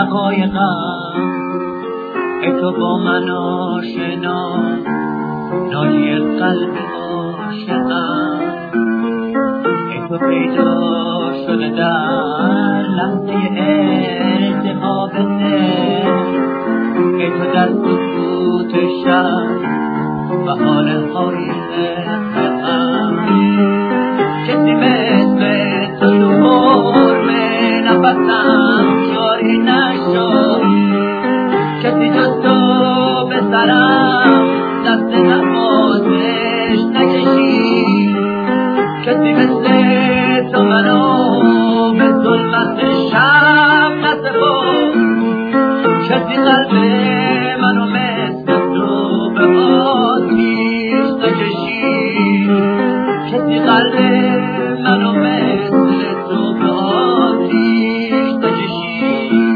دقایقم ای تو با من آشنا، ناجی قلب عاشقم ای تو پیدا شده در لحظه التهاب دل، ای تو در سکوت شب و حالهای غم، کسی مثل تو حرم نفسم جاری نشد، کسی جز تو به سرم دست نوازش نکشید، کسی مثل تو منو به ظلمت شب نسپرد، کسی قلب منو مثل تو به آتیش نکشید، کسی قلب منو مثل تو به آتیش نکشید.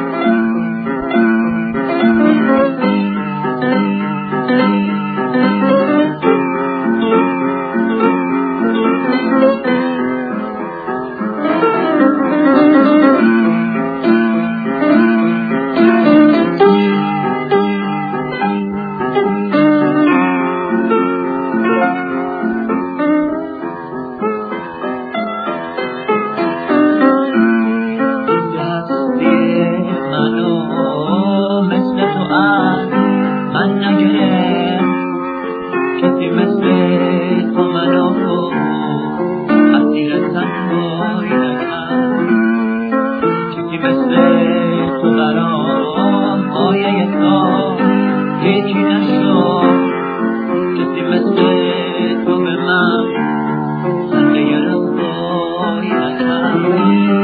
من نگرفت کسی مثل تو منو اسیر تنهایی نکرد، کسی مثل تو برام آیه تا یکی نشد، کسی مثل تو به من خنده رسوایی نکرد،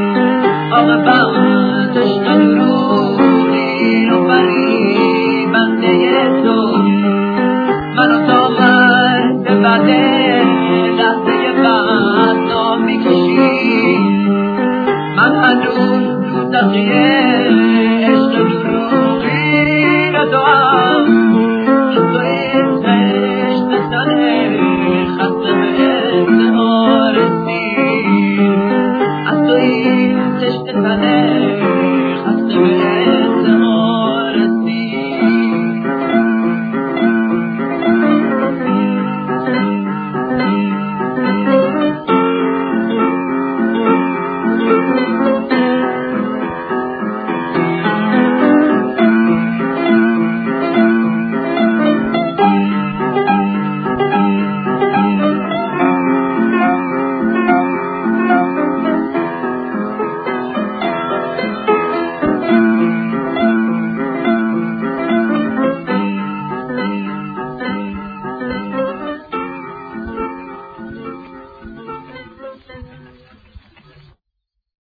عاقبتش نه دروغی و فریبنده تو منو تا مرد بعد لحظه بدنامی کشید، من هنوز دوزخی عشق دروغی ندارم، تو این تشت تنه خسته به انتها رسید، از تو این تشت تنه